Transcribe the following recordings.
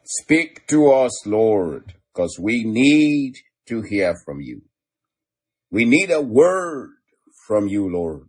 Speak to us, Lord, because we need to hear from you. We need a word from you, Lord.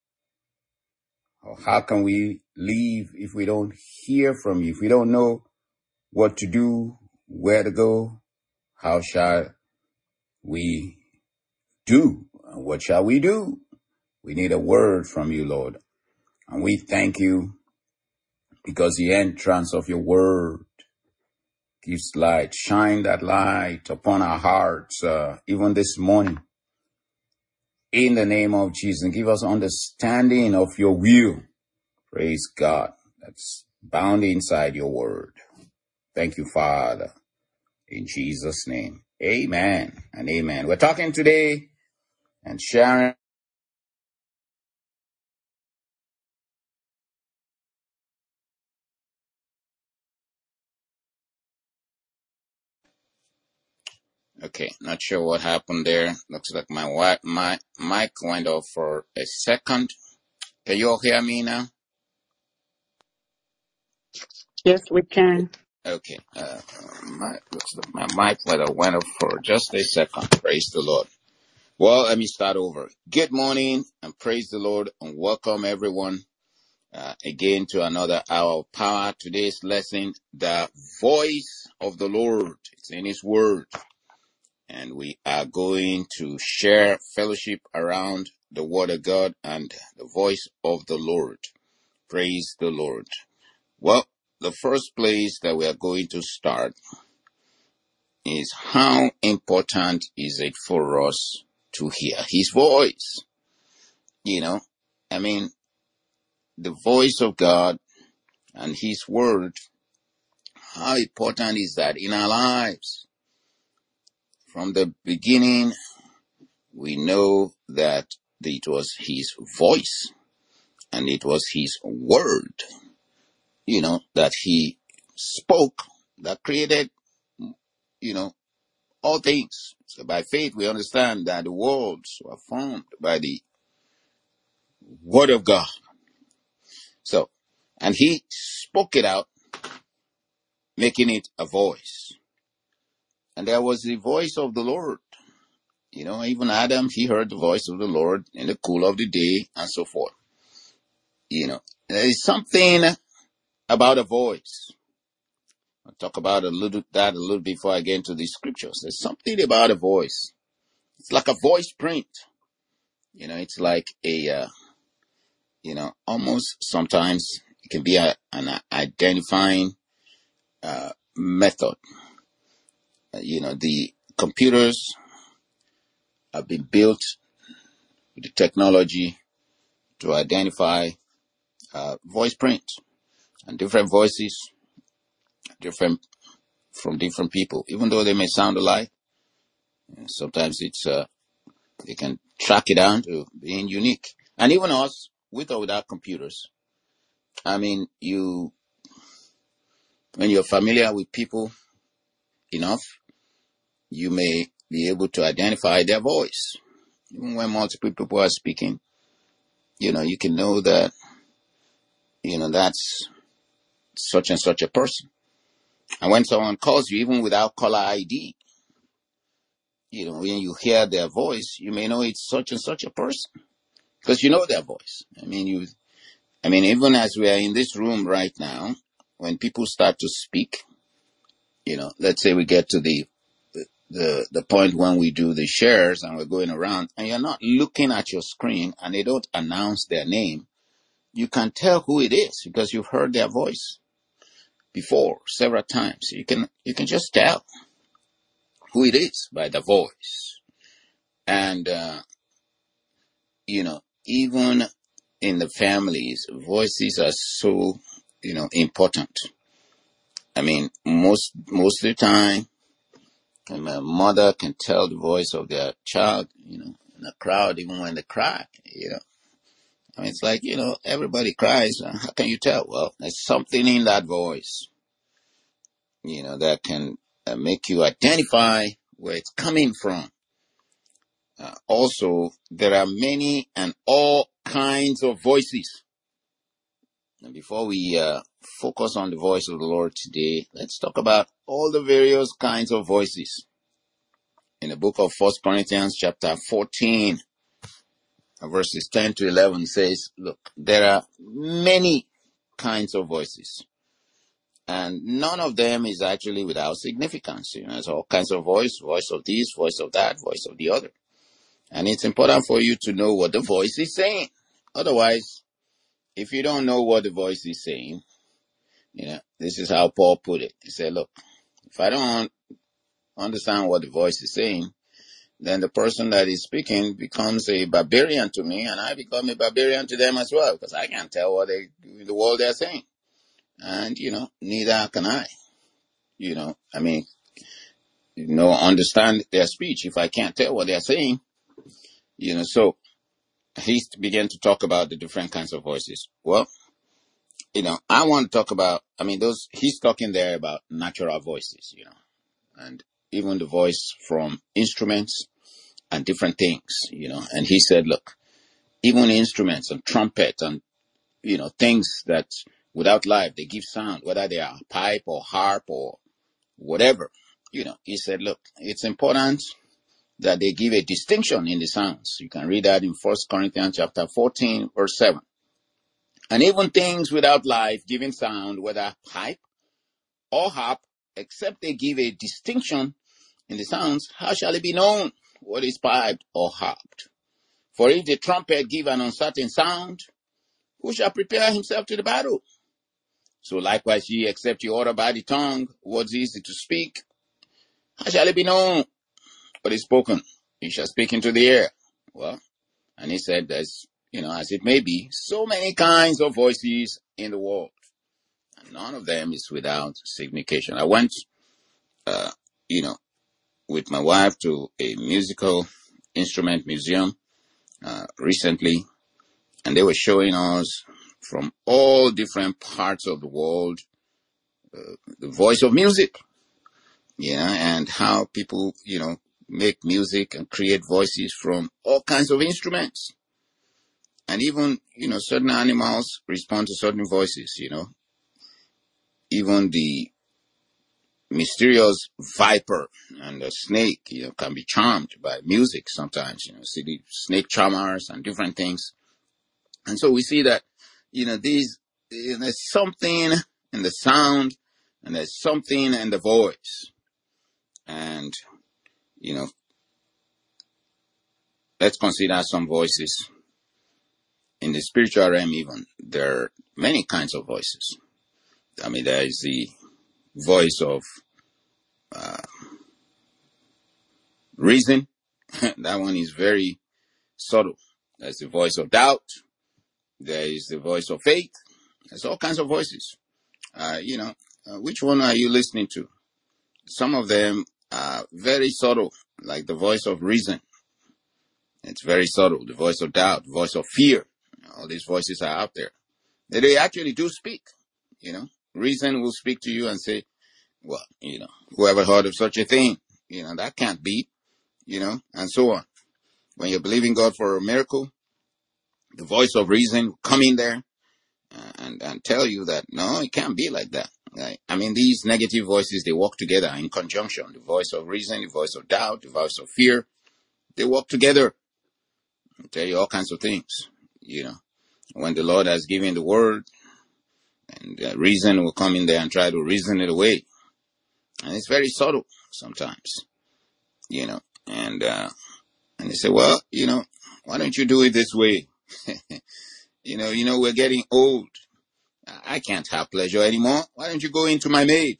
How can we live if we don't hear from you? If we don't know what to do, where to go, how shall we do? What shall we do? We need a word from you, Lord. And we thank you because the entrance of your word gives light. Shine that light upon our hearts, even this morning. In the name of Jesus, and give us understanding of your will. Praise God. That's bound inside your word. Thank you, Father. In Jesus' name. Amen and amen. We're talking today and sharing. Okay, not sure what happened there. Looks like my mic went off for a second. Can you all hear me now? Yes, we can. Okay. Looks like my mic went off for just a second. Praise the Lord. Well, let me start over. Good morning and praise the Lord and welcome everyone again to another hour of power. Today's lesson, the voice of the Lord. It's in His Word. And we are going to share fellowship around the Word of God and the voice of the Lord. Praise the Lord. Well, the first place that we are going to start is how important is it for us to hear His voice? I mean, the voice of God and His Word, how important is that in our lives? From the beginning, we know that it was His voice and it was His Word, that He spoke that created, all things. So by faith, we understand that the worlds were formed by the Word of God. So, and He spoke it out, making it a voice. And there was the voice of the Lord. Even Adam, he heard the voice of the Lord in the cool of the day and so forth. There is something about a voice. I'll talk about that a little before I get into the scriptures. There's something about a voice. It's like a voice print. It's like almost sometimes it can be an identifying method. The computers have been built with the technology to identify voice print and different voices, different from different people, even though they may sound alike. Sometimes it's they can track it down to being unique. And even us, with or without computers, I mean, when you're familiar with people enough, you may be able to identify their voice. Even when multiple people are speaking, you can know that, that's such and such a person. And when someone calls you, even without caller ID, when you hear their voice, you may know it's such and such a person because you know their voice. I mean, even as we are in this room right now, when people start to speak, let's say we get to the point when we do the shares and we're going around and you're not looking at your screen and they don't announce their name, you can tell who it is because you've heard their voice before several times. You can just tell who it is by the voice. And, even in the families, voices are so, important. I mean, most of the time, my mother can tell the voice of their child, in a crowd, even when they cry, I mean, it's like, everybody cries. How can you tell? Well, there's something in that voice, that can make you identify where it's coming from. Also, there are many and all kinds of voices. And before we focus on the voice of the Lord today. Let's talk about all the various kinds of voices. In the book of 1 Corinthians chapter 14, verses 10 to 11 says, look, there are many kinds of voices. And none of them is actually without significance. There's all kinds of voice of this, voice of that, voice of the other. And it's important for you to know what the voice is saying. Otherwise, if you don't know what the voice is saying, this is how Paul put it. He said, look, if I don't understand what the voice is saying, then the person that is speaking becomes a barbarian to me, and I become a barbarian to them as well, because I can't tell what the world they're saying. And, neither can I. Understand their speech if I can't tell what they're saying. So he began to talk about the different kinds of voices. Well, I want to talk about, he's talking there about natural voices, and even the voice from instruments and different things, and he said, look, even instruments and trumpet and, things that without life, they give sound, whether they are pipe or harp or whatever, he said, look, it's important that they give a distinction in the sounds. You can read that in 1 Corinthians chapter 14, verse 7. And even things without life giving sound, whether pipe or harp, except they give a distinction in the sounds, how shall it be known what is piped or harped? For if the trumpet give an uncertain sound, who shall prepare himself to the battle? So likewise ye, except you order by the tongue what's easy to speak, how shall it be known what is spoken? You shall speak into the air. Well, and he said there's, as it may be, so many kinds of voices in the world, and none of them is without signification. I went, with my wife to a musical instrument museum recently, and they were showing us from all different parts of the world the voice of music, and how people, make music and create voices from all kinds of instruments. And even, certain animals respond to certain voices, Even the mysterious viper and the snake, can be charmed by music sometimes, see the snake charmers and different things. And so we see that, there's something in the sound and there's something in the voice. And, let's consider some voices. In the spiritual realm even, there are many kinds of voices. There is the voice of reason. That one is very subtle. There's the voice of doubt. There is the voice of faith. There's all kinds of voices. Which one are you listening to? Some of them are very subtle, like the voice of reason. It's very subtle. The voice of doubt, the voice of fear. All these voices are out there. They actually do speak. Reason will speak to you and say, well, whoever heard of such a thing? That can't be, and so on. When you're believing God for a miracle, the voice of reason will come in there and tell you that, no, it can't be like that. Right? These negative voices, they work together in conjunction. The voice of reason, the voice of doubt, the voice of fear, they work together. I'll tell you all kinds of things, When the Lord has given the word, and reason will come in there and try to reason it away. And it's very subtle sometimes, and they say, well, why don't you do it this way? We're getting old. I can't have pleasure anymore. Why don't you go into my maid?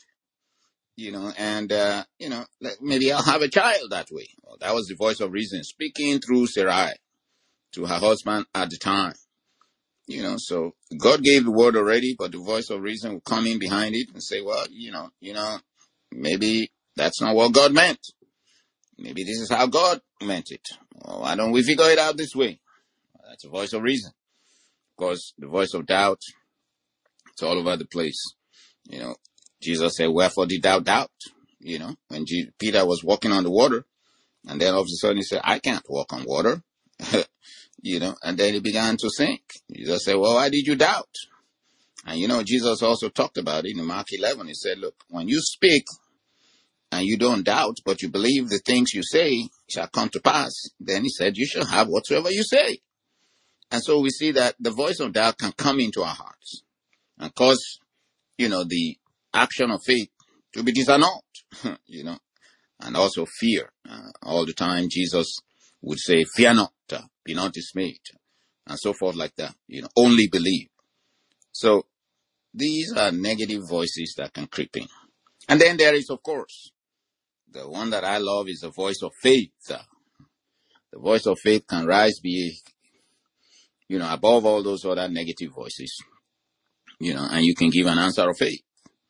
Maybe I'll have a child that way. Well, that was the voice of reason speaking through Sarai to her husband at the time. So God gave the word already, but the voice of reason will come in behind it and say, well, maybe that's not what God meant. Maybe this is how God meant it. Well, why don't we figure it out this way? Well, that's the voice of reason. Of course, the voice of doubt, it's all over the place. Jesus said, wherefore did thou doubt? When Peter was walking on the water, and then all of a sudden he said, I can't walk on water. And then he began to sink. Jesus said, well, why did you doubt? And Jesus also talked about it in Mark 11. He said, look, when you speak and you don't doubt, but you believe the things you say shall come to pass, then he said, you shall have whatsoever you say. And so we see that the voice of doubt can come into our hearts and cause, the action of faith to be disannulled, and also fear. All the time Jesus would say, fear not, be not dismayed, and so forth like that. Only believe. So these are negative voices that can creep in. And then there is, of course, the one that I love is the voice of faith. The voice of faith can be, above all those other negative voices, and you can give an answer of faith.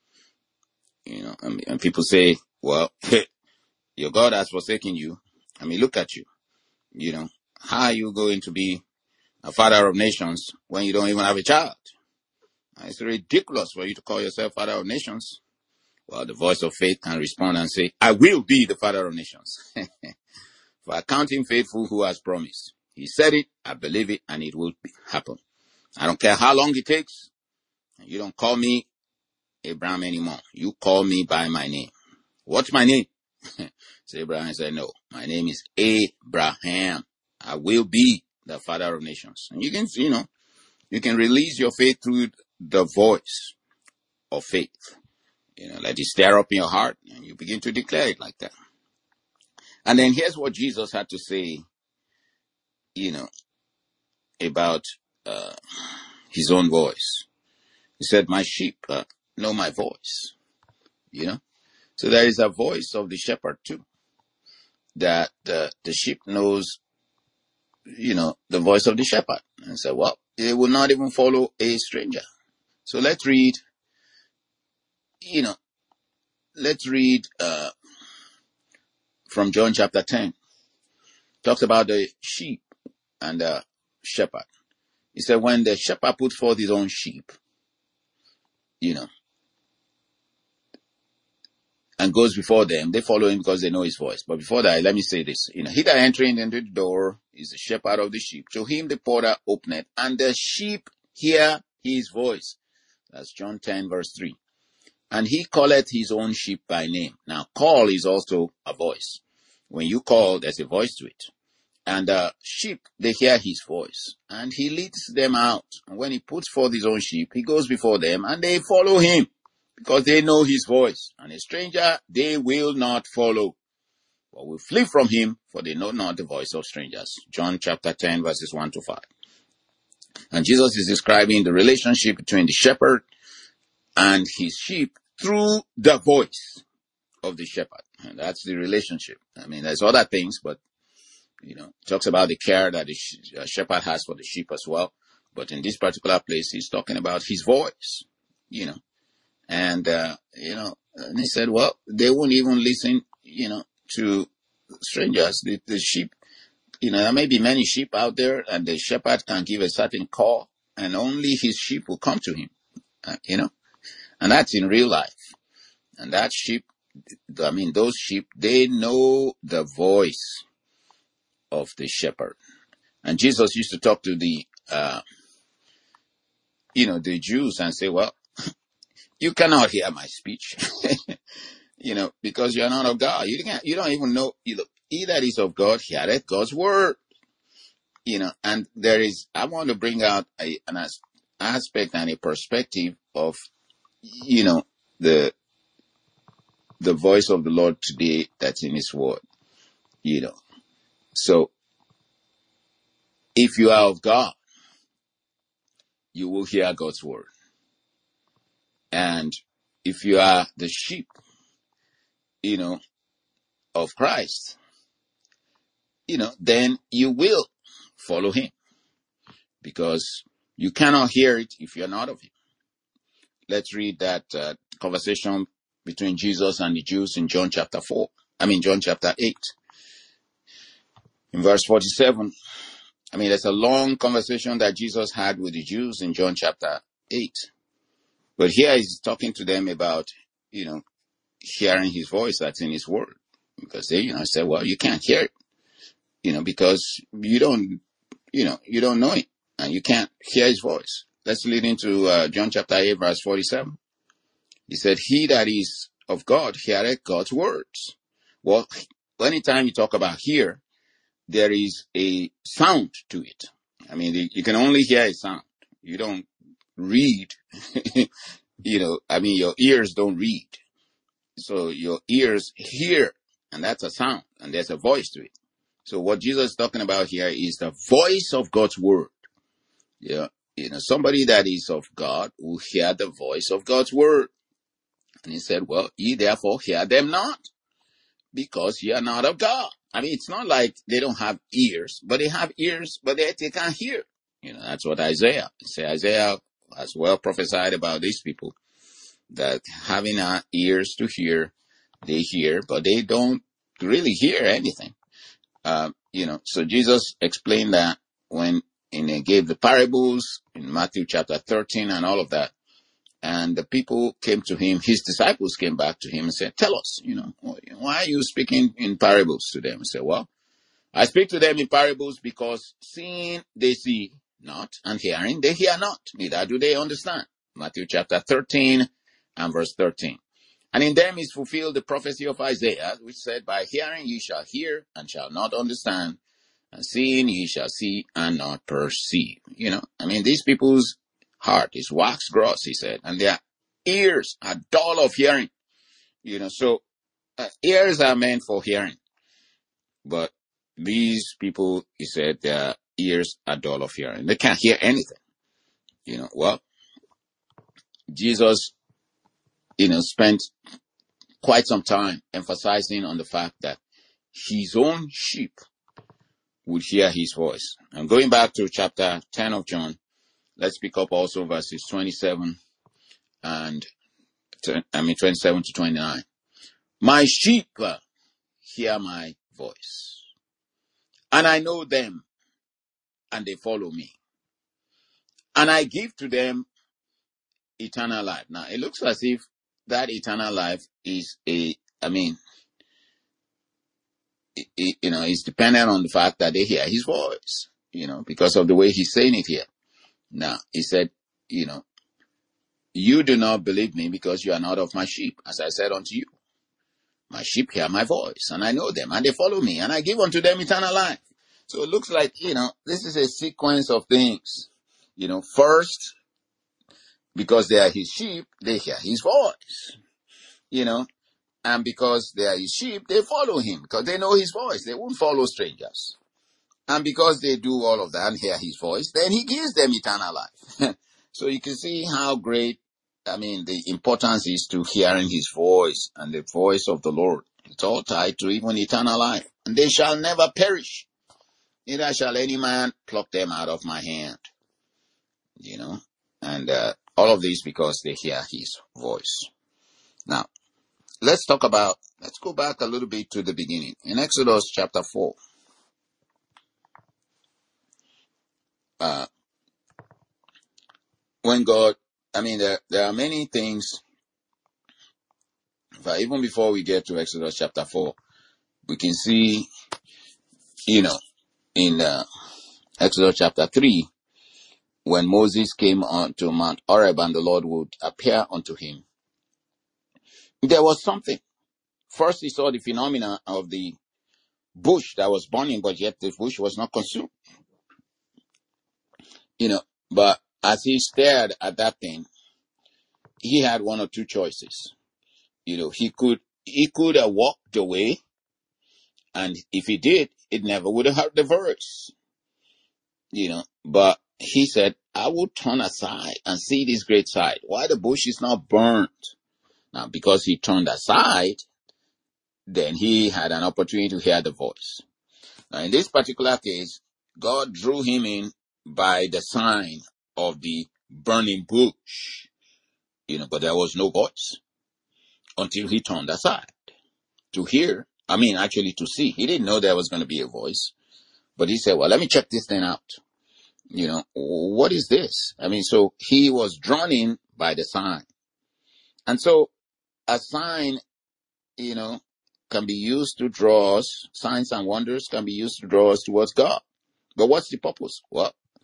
And people say, well, your God has forsaken you. Look at you. How are you going to be a father of nations when you don't even have a child? It's ridiculous for you to call yourself father of nations. Well, the voice of faith can respond and say, I will be the father of nations. For I count him faithful who has promised. He said it, I believe it, and it will happen. I don't care how long it takes. You don't call me Abraham anymore. You call me by my name. What's my name? So Abraham said, no, my name is Abraham. I will be the father of nations. And you can release your faith through the voice of faith. Let it stir up in your heart and you begin to declare it like that. And then here's what Jesus had to say, about his own voice. He said, my sheep know my voice, So there is a voice of the shepherd too, that the sheep knows, the voice of the shepherd. And say, well, they will not even follow a stranger. So let's read, from John chapter 10. Talks about the sheep and the shepherd. He said, when the shepherd put forth his own sheep, and goes before them, they follow him because they know his voice. But before that, let me say this. He that entering into the door is the shepherd of the sheep. To him the porter openeth, and the sheep hear his voice. That's John 10 verse 3. And he calleth his own sheep by name. Now, call is also a voice. When you call, there's a voice to it. And sheep, they hear his voice. And he leads them out. And when he puts forth his own sheep, he goes before them, and they follow him, because they know his voice. And a stranger they will not follow, but will flee from him, for they know not the voice of strangers. John chapter 10 verses 1 to 5. And Jesus is describing the relationship between the shepherd and his sheep through the voice of the shepherd. And that's the relationship. There's other things, but, talks about the care that the shepherd has for the sheep as well. But in this particular place, he's talking about his voice, And, and he said, well, they won't even listen, to strangers. The sheep, there may be many sheep out there, and the shepherd can give a certain call, and only his sheep will come to him, and that's in real life. And that sheep, those sheep, they know the voice of the shepherd. And Jesus used to talk to the Jews and say, well, you cannot hear my speech, because you're not of God. You don't even know, he that is of God heareth God's word, and I want to bring out an aspect and a perspective of, the voice of the Lord today that's in his word, So if you are of God, you will hear God's word. And if you are the sheep, of Christ, then you will follow him, because you cannot hear it if you're not of him. Let's read that conversation between Jesus and the Jews in John chapter 8. In verse 47, there's a long conversation that Jesus had with the Jews in John chapter 8. But here he's talking to them about, hearing his voice that's in his word. Because they, say, well, you can't hear it, because you don't know him, and you can't hear his voice. let's lead into John chapter 8, verse 47. He said, he that is of God heareth God's words. Well, anytime you talk about hear, there is a sound to it. I mean, you can only hear a sound. You don't read. Your ears don't read. So your ears hear, and that's a sound, and there's a voice to it. So what Jesus is talking about here is the voice of God's word. Yeah. Somebody that is of God will hear the voice of God's word. And he said, well, ye therefore hear them not, because ye are not of God. I mean, it's not like they don't have ears, but they have ears, but they can't hear. That's what Isaiah has well prophesied about these people, that having ears to hear, they hear, but they don't really hear anything. So Jesus explained that when he gave the parables in Matthew chapter 13 and all of that. And the people came to him, his disciples came back to him and said, tell us, why are you speaking in parables to them? He said, well, I speak to them in parables because seeing they see not, and hearing they hear not, neither do they understand. Matthew chapter 13 and verse 13. And in them is fulfilled the prophecy of Isaiah, which said, by hearing ye shall hear and shall not understand, and seeing ye shall see and not perceive. These people's heart is wax gross, he said, and their ears are dull of hearing. So ears are meant for hearing, but these people, he said, their ears are dull of hearing. They can't hear anything. Well, Jesus, spent quite some time emphasizing on the fact that his own sheep would hear his voice. And going back to chapter 10 of John, let's pick up also verses 27 to 29. My sheep hear my voice, and I know them, and they follow me. And I give to them eternal life. Now, it looks as if that eternal life is is dependent on the fact that they hear his voice, because of the way he's saying it here. Now, he said, you do not believe me because you are not of my sheep, as I said unto you. My sheep hear my voice, and I know them, and they follow me, and I give unto them eternal life. So it looks like, this is a sequence of things. First, because they are his sheep, they hear his voice. And because they are his sheep, they follow him, because they know his voice. They won't follow strangers. And because they do all of that and hear his voice, then he gives them eternal life. So you can see how great, the importance is to hearing his voice and the voice of the Lord. It's all tied to even eternal life. And they shall never perish, neither shall any man pluck them out of my hand. And all of this because they hear his voice. Now, let's go back a little bit to the beginning. In Exodus chapter 4, when God, there are many things, but even before we get to Exodus chapter 4, we can see, in Exodus chapter 3, when Moses came on to Mount Horeb and the Lord would appear unto him, there was something. First, he saw the phenomena of the bush that was burning, but yet the bush was not consumed. But as he stared at that thing, he had one or two choices. He could have walked away, and if he did, it never would have hurt the verse. But he said, I will turn aside and see this great sight. Why the bush is not burnt? Now, because he turned aside, then he had an opportunity to hear the voice. Now, in this particular case, God drew him in by the sign of the burning bush, but there was no voice until he turned aside to hear. Actually to see. He didn't know there was going to be a voice, but he said, well, let me check this thing out. What is this? So he was drawn in by the sign. And so a sign, can be used to draw us. Signs and wonders can be used to draw us towards God. But what's the purpose? Well,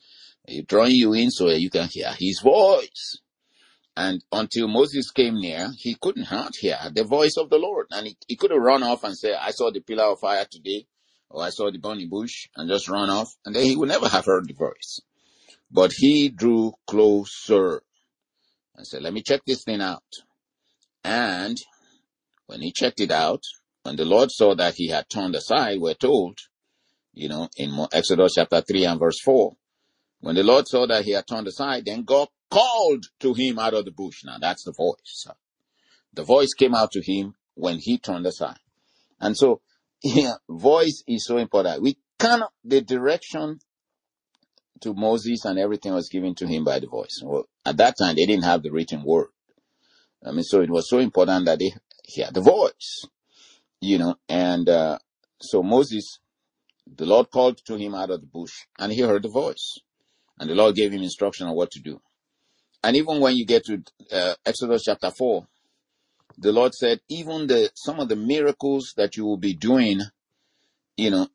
He's drawing you in so that you can hear his voice. And until Moses came near, he could not hear the voice of the Lord. And he could have run off and said, I saw the pillar of fire today, or I saw the burning bush, and just run off. And then he would never have heard the voice. But he drew closer and said, let me check this thing out. And when he checked it out, when the Lord saw that he had turned aside, we're told, in Exodus chapter 3 and verse 4, when the Lord saw that he had turned aside, then God called to him out of the bush. Now that's the voice. The voice came out to him when he turned aside. And so, voice is so important. The direction to Moses and everything was given to him by the voice. Well, at that time, they didn't have the written word. So it was so important that they hear the voice, and so Moses, the Lord called to him out of the bush, and he heard the voice, and the Lord gave him instruction on what to do. And even when you get to Exodus chapter 4, the Lord said, even some of the miracles that you will be doing, in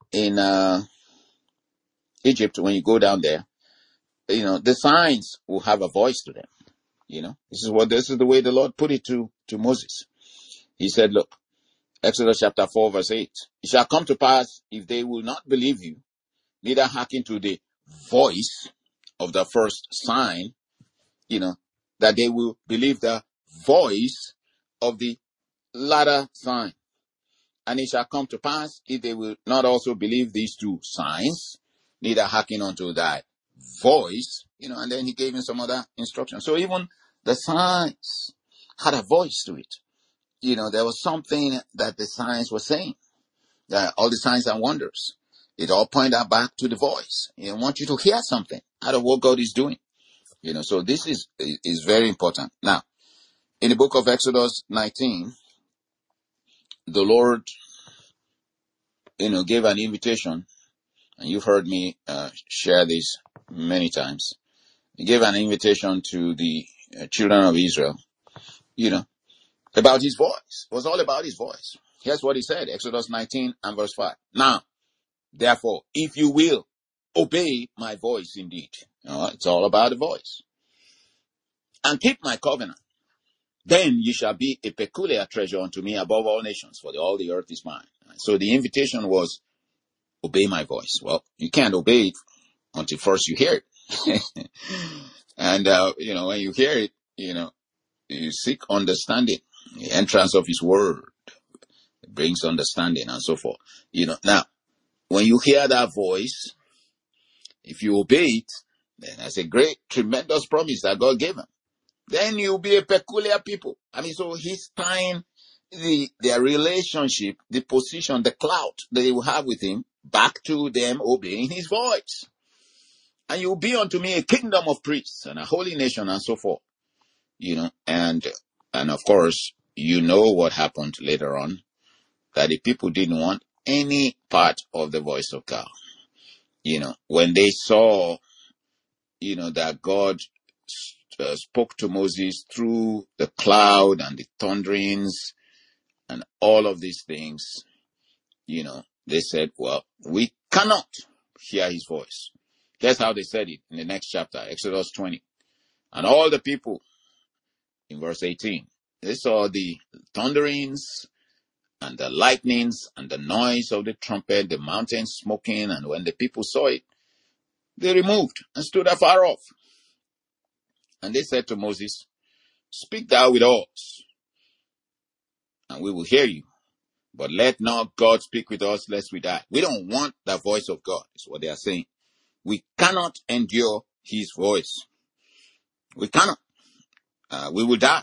Egypt, when you go down there, the signs will have a voice to them. This is the way the Lord put it to Moses. He said, look, Exodus chapter 4 verse 8, it shall come to pass, if they will not believe you, neither hearken to the voice of the first sign, that they will believe the voice of the latter sign. And it shall come to pass, if they will not also believe these two signs, neither hearken unto thy voice, and then he gave him some other instructions. So even the signs had a voice to it. There was something that the signs were saying. All the signs and wonders, it all pointed back to the voice. I want you to hear something out of what God is doing. So this is very important. Now, in the book of Exodus 19, the Lord, gave an invitation, and you've heard me share this many times. He gave an invitation to the children of Israel, about his voice. It was all about his voice. Here's what he said, Exodus 19 and verse 5. Now, therefore, if you will obey my voice indeed, it's all about the voice, and keep my covenant, then you shall be a peculiar treasure unto me above all nations, for all the earth is mine. So the invitation was, obey my voice. Well, you can't obey it until first you hear it. And, when you hear it, you seek understanding. The entrance of his word brings understanding and so forth. Now, when you hear that voice, if you obey it, then that's a great, tremendous promise that God gave him. Then you'll be a peculiar people. So he's tying their relationship, the position, the clout that they will have with him back to them obeying his voice. And you'll be unto me a kingdom of priests and a holy nation and so forth. And of course, what happened later on, that the people didn't want any part of the voice of God. When they saw, that God spoke to Moses through the cloud and the thunderings and all of these things, they said, well, we cannot hear his voice. That's how they said it in the next chapter, Exodus 20. And all the people, in verse 18, they saw the thunderings and the lightnings and the noise of the trumpet, the mountain smoking, and when the people saw it, they removed and stood afar off. And they said to Moses, speak thou with us, and we will hear you. But let not God speak with us, lest we die. We don't want the voice of God, is what they are saying. We cannot endure his voice. We cannot. We will die.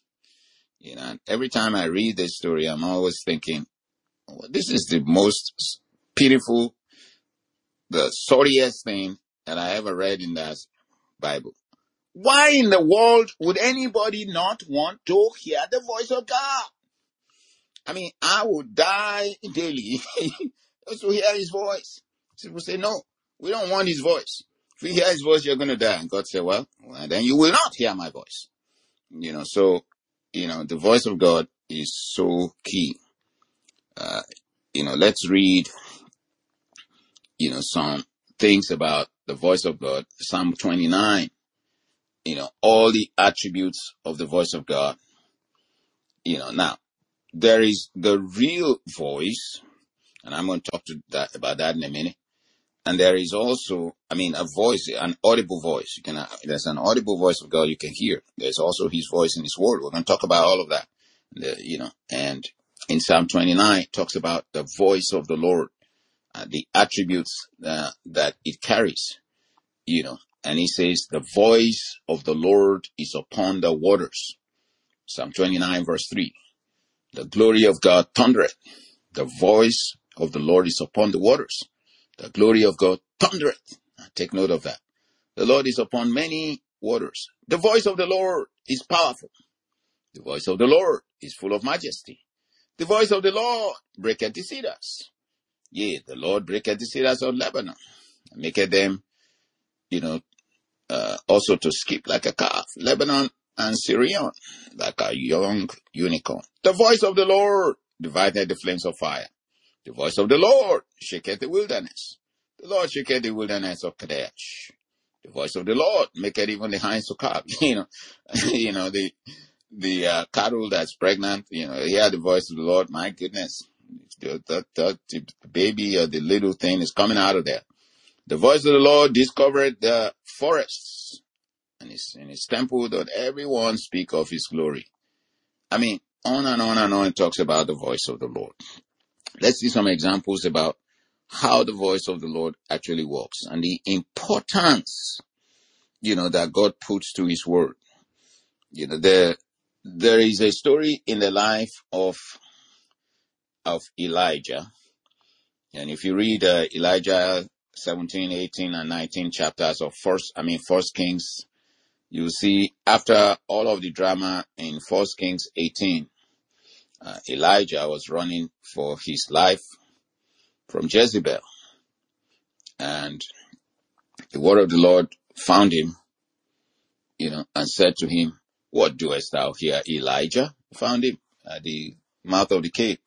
And every time I read this story, I'm always thinking, this is the most pitiful, the sorriest thing that I ever read in that Bible. Why in the world would anybody not want to hear the voice of God? I would die daily just to hear his voice. People say, no, we don't want his voice. If you hear his voice, you're going to die. And God said, well, then you will not hear my voice. So, the voice of God is so key. Let's read, some things about the voice of God. Psalm 29, all the attributes of the voice of God. Now, there is the real voice, and I'm going to talk about that in a minute. And there is also, a voice, an audible voice. There's an audible voice of God you can hear. There's also his voice in his word. We're going to talk about all of that. And in Psalm 29, it talks about the voice of the Lord, the attributes that it carries, and he says, the voice of the Lord is upon the waters. Psalm 29 verse 3. The glory of God thundereth. The voice of the Lord is upon the waters. The glory of God thundereth. Take note of that. The Lord is upon many waters. The voice of the Lord is powerful. The voice of the Lord is full of majesty. The voice of the Lord breaketh the cedars. Yea, the Lord breaketh the cedars of Lebanon, and maketh them, also to skip like a calf. Lebanon and Syrian, like a young unicorn. The voice of the Lord divided the flames of fire. The voice of the Lord shaketh the wilderness. The Lord shaketh the wilderness of Kadesh. The voice of the Lord maketh even the hinds to calve. The cattle that's pregnant, hear the voice of the Lord. My goodness, the baby or the little thing is coming out of there. The voice of the Lord discovered the forests, and in his temple doth everyone speak of his glory. On and on and on it talks about the voice of the Lord. Let's see some examples about how the voice of the Lord actually works and the importance, that God puts to his word. There is a story in the life of Elijah. And if you read Elijah 17, 18, and 19 chapters of First Kings, you see after all of the drama in First Kings 18, Elijah was running for his life from Jezebel. And the word of the Lord found him, and said to him, "What doest thou here, Elijah?" Found him at the mouth of the cave,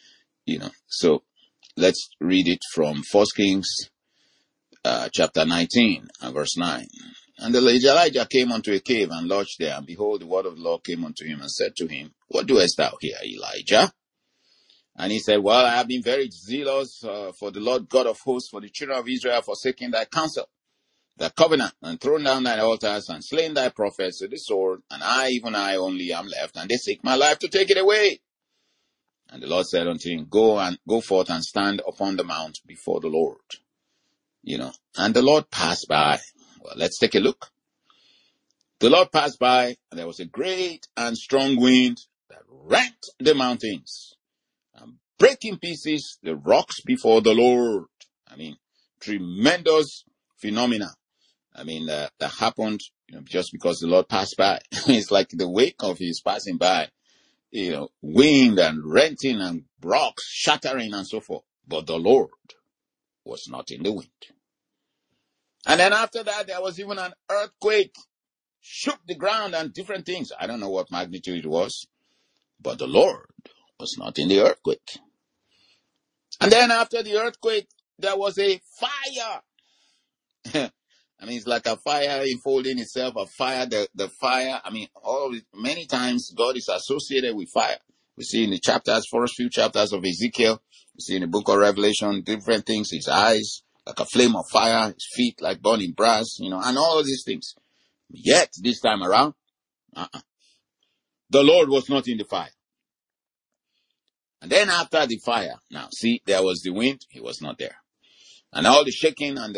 So let's read it from 1 Kings chapter 19 and verse 9. And Elijah came unto a cave and lodged there, and behold, the word of the Lord came unto him and said to him, "What doest thou here, Elijah?" And he said, "Well, I have been very zealous for the Lord God of hosts, for the children of Israel, forsaking thy counsel, thy covenant, and thrown down thy altars, and slain thy prophets with the sword, and even I only am left, and they seek my life to take it away." And the Lord said unto him, Go forth and stand upon the mount before the Lord. And the Lord passed by. Well, let's take a look. The Lord passed by, and there was a great and strong wind that rent the mountains and break in pieces the rocks before the Lord. Tremendous phenomena. That happened, just because the Lord passed by. It's like the wake of his passing by, wind and renting and rocks shattering and so forth. But the Lord was not in the wind. And then after that, there was even an earthquake, shook the ground and different things. I don't know what magnitude it was, but the Lord was not in the earthquake. And then after the earthquake, there was a fire. It's like a fire enfolding itself, a fire, the fire. Many times God is associated with fire. We see in the first few chapters of Ezekiel, we see in the book of Revelation, different things, his eyes, like a flame of fire, his feet like burning brass, and all of these things. Yet, this time around, the Lord was not in the fire. And then after the fire, now see, there was the wind, he was not there. And all the shaking and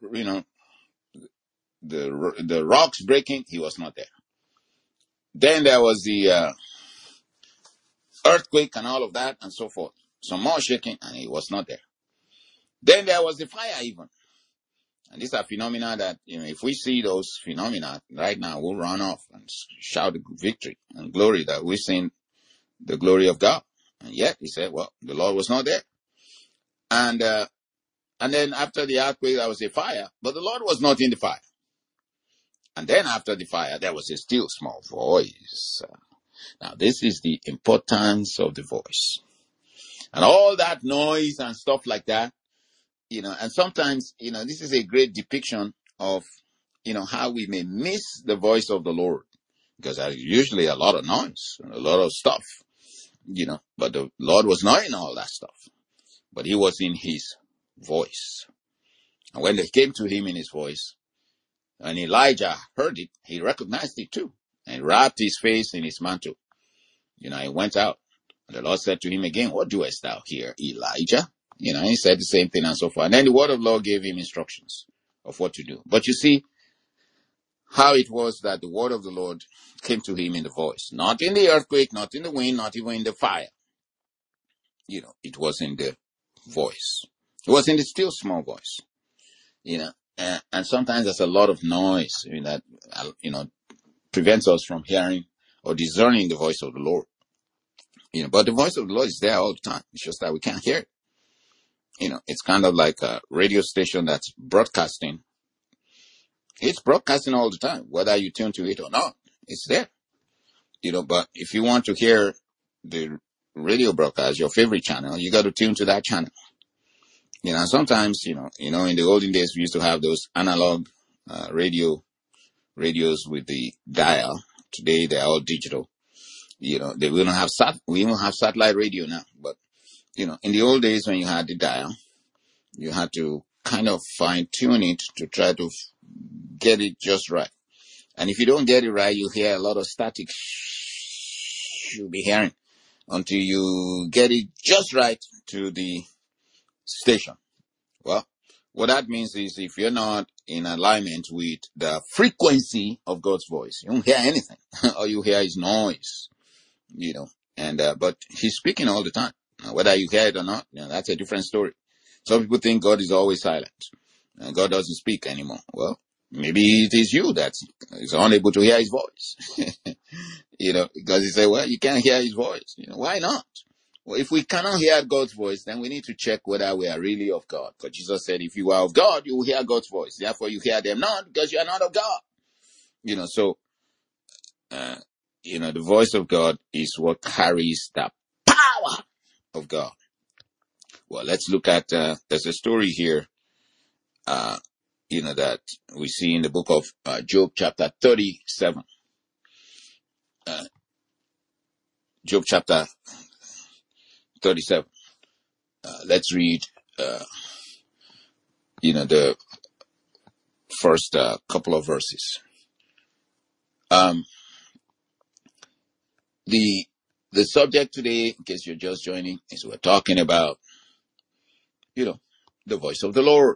the rocks breaking, he was not there. Then there was the earthquake and all of that and so forth. Some more shaking, and he was not there. Then there was the fire even. And these are phenomena that, if we see those phenomena right now, we'll run off and shout victory and glory that we've seen the glory of God. And yet he said, well, the Lord was not there. And then after the earthquake, there was a fire, but the Lord was not in the fire. And then after the fire, there was a still small voice. Now, this is the importance of the voice. And all that noise and stuff like that, And sometimes, this is a great depiction of, how we may miss the voice of the Lord, because there's usually a lot of noise, and a lot of stuff, but the Lord was not in all that stuff, but he was in his voice. And when they came to him in his voice, and Elijah heard it, he recognized it too, and wrapped his face in his mantle. He went out. And the Lord said to him again, "What doest thou here, Elijah?" He said the same thing and so forth. And then the word of the Lord gave him instructions of what to do. But you see how it was that the word of the Lord came to him in the voice. Not in the earthquake, not in the wind, not even in the fire. It was in the voice. It was in the still small voice. And sometimes there's a lot of noise that, prevents us from hearing or discerning the voice of the Lord. But the voice of the Lord is there all the time. It's just that we can't hear it. It's kind of like a radio station that's broadcasting. It's broadcasting all the time, whether you tune to it or not. It's there. But if you want to hear the radio broadcast, your favorite channel, you got to tune to that channel. Sometimes, in the olden days, we used to have those analog radios with the dial. Today, they're all digital. We don't have satellite radio now, but in the old days when you had the dial, you had to kind of fine tune it to try to get it just right. And if you don't get it right, you hear a lot of static you'll be hearing until you get it just right to the station. Well, what that means is if you're not in alignment with the frequency of God's voice, you don't hear anything. All you hear is noise. But he's speaking all the time. Now, whether you hear it or not, that's a different story. Some people think God is always silent and God doesn't speak anymore. Well, maybe it is you that is unable to hear his voice. Because you say, well, you can't hear his voice. Why not? Well, if we cannot hear God's voice, then we need to check whether we are really of God. Because Jesus said, if you are of God, you will hear God's voice. Therefore, you hear them not because you are not of God. The voice of God is what carries the power of God. Well, let's look at, there's a story here, that we see in the book of Job chapter 37. Job chapter 37. Let's read, the first couple of verses. The subject today, in case you're just joining, is we're talking about, the voice of the Lord.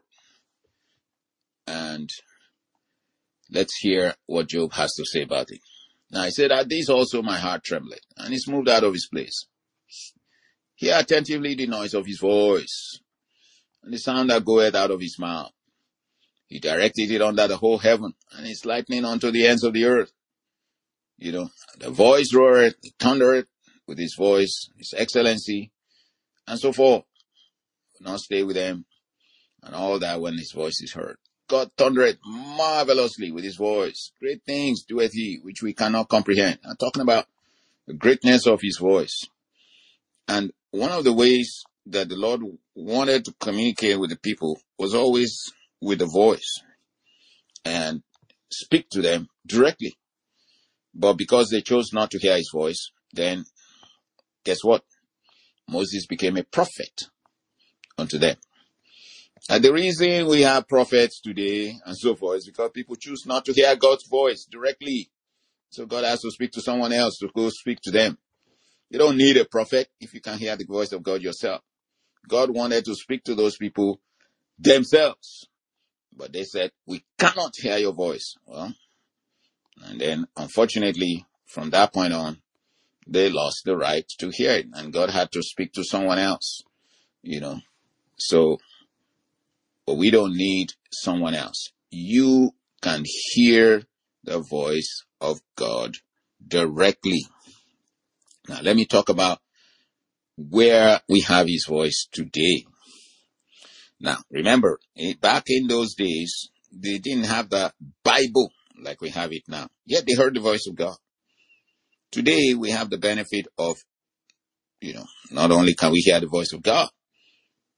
And let's hear what Job has to say about it. Now, he said, "At this also my heart trembled, and is moved out of his place. Hear attentively the noise of his voice, and the sound that goeth out of his mouth. He directed it under the whole heaven, and his lightning unto the ends of the earth. The voice roareth, the thundereth with his voice, his excellency, and so forth. Will not stay with them, and all that when his voice is heard. God thundereth marvelously with his voice. Great things doeth he, which we cannot comprehend." I'm talking about the greatness of his voice. And one of the ways that the Lord wanted to communicate with the people was always with the voice and speak to them directly. But because they chose not to hear his voice, then guess what? Moses became a prophet unto them. And the reason we have prophets today and so forth is because people choose not to hear God's voice directly. So God has to speak to someone else to go speak to them. You don't need a prophet if you can hear the voice of God yourself. God wanted to speak to those people themselves. But they said, "We cannot hear your voice." Well, and then unfortunately, from that point on, they lost the right to hear it. And God had to speak to someone else, So, but we don't need someone else. You can hear the voice of God directly. Now, let me talk about where we have his voice today. Now, remember, back in those days, they didn't have the Bible like we have it now. Yet they heard the voice of God. Today, we have the benefit of, not only can we hear the voice of God,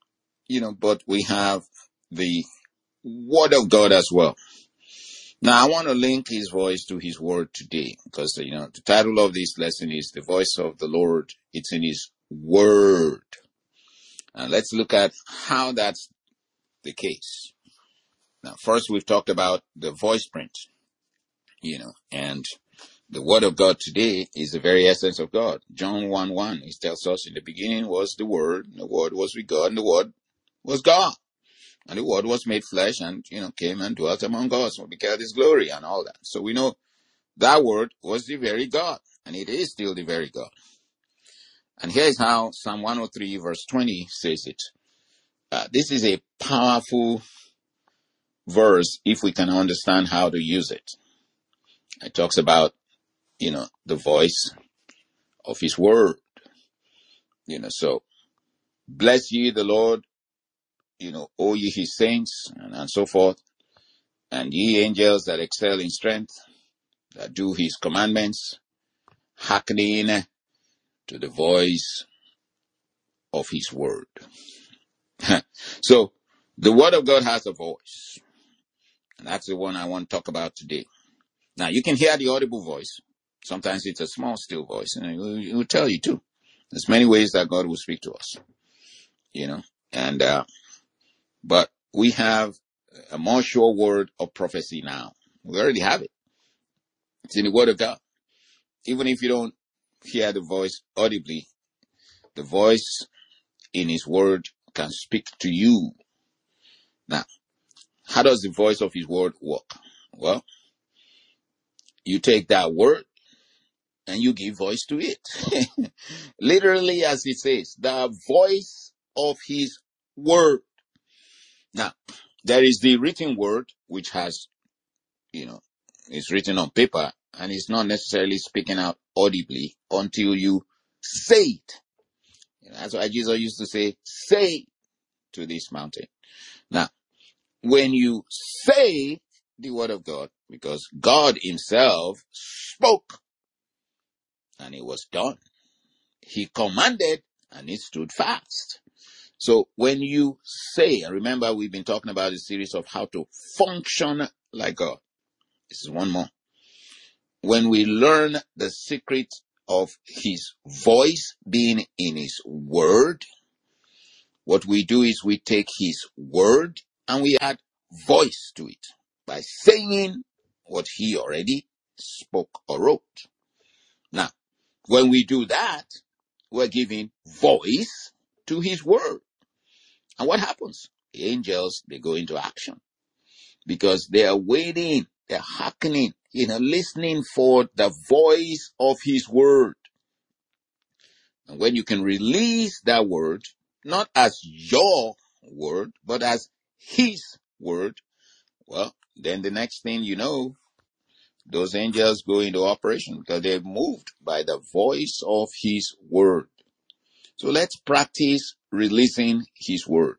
but we have the Word of God as well. Now, I want to link his voice to his word today because, the title of this lesson is The Voice of the Lord. It's in his word. And let's look at how that's the case. Now, first, we've talked about the voice print, and the word of God today is the very essence of God. John 1:1, it tells us, in the beginning was the Word, and the Word was with God, and the Word was God. And the Word was made flesh and, came and dwelt among us, and we beheld his glory and all that. So we know that Word was the very God, and it is still the very God. And here's how Psalm 103 verse 20 says it. This is a powerful verse if we can understand how to use it. It talks about, the voice of his word. So bless ye the Lord, O ye his saints, and so forth, and ye angels that excel in strength, that do his commandments, hearkening to the voice of his word. So the word of God has a voice, and that's the one I want to talk about today. Now, you can hear the audible voice. Sometimes it's a small, still voice, and it will tell you too. There's many ways that God will speak to us, and but we have a more sure word of prophecy now. We already have it. It's in the word of God. Even if you don't hear the voice audibly, the voice in his word can speak to you. Now, how does the voice of his word work? Well, you take that word and you give voice to it. Literally, as it says, the voice of his word. Now, there is the written word, which has, it's written on paper, and it's not necessarily speaking out audibly until you say it. That's why Jesus used to say to this mountain. Now, when you say the word of God, because God himself spoke, and it was done. He commanded, and it stood fast. So when you say, and remember we've been talking about a series of how to function like God. This is one more. When we learn the secret of his voice being in his word, what we do is we take his word and we add voice to it by saying what he already spoke or wrote. Now, when we do that, we're giving voice to his word. And what happens? The angels, they go into action because they are waiting, they're hearkening, listening for the voice of his word. And when you can release that word, not as your word, but as his word, well, then the next thing you know, those angels go into operation because they're moved by the voice of his word. So let's practice releasing his word.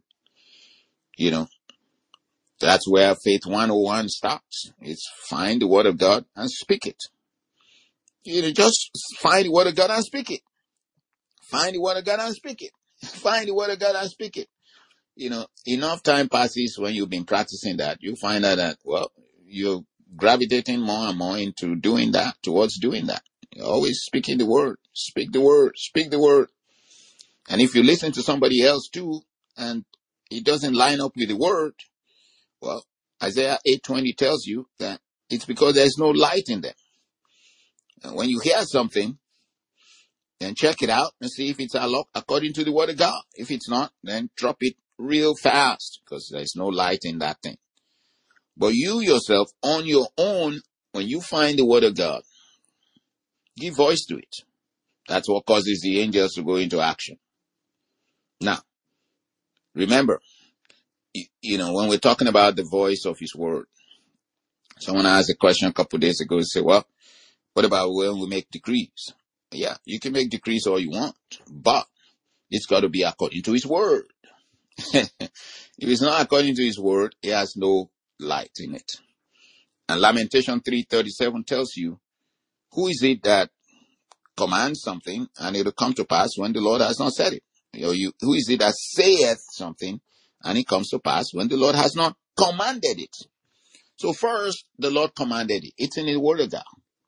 That's where Faith 101 starts. It's find the word of God and speak it. Just find the word of God and speak it. Find the word of God and speak it. Find the word of God and speak it. Enough time passes when you've been practicing that. You find out that, well, you're gravitating more and more into doing that, towards doing that. You're always speaking the word. Speak the word. Speak the word. And if you listen to somebody else too, and it doesn't line up with the word, well, Isaiah 8:20 tells you that it's because there's no light in them. And when you hear something, then check it out and see if it's according to the word of God. If it's not, then drop it real fast because there's no light in that thing. But you yourself, on your own, when you find the word of God, give voice to it. That's what causes the angels to go into action. Now, remember, when we're talking about the voice of his word, someone asked a question a couple of days ago and said, well, what about when we make decrees? Yeah, you can make decrees all you want, but it's got to be according to his word. If it's not according to his word, it has no light in it. And Lamentation 3:37 tells you, who is it that commands something and it will come to pass when the Lord has not said it? Who is it that saith something And it comes to pass when the Lord has not commanded it. So first, the Lord commanded it. It's in the word of God.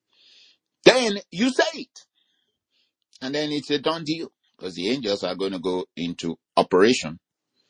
Then you say it. And then it's a done deal. Because the angels are going to go into operation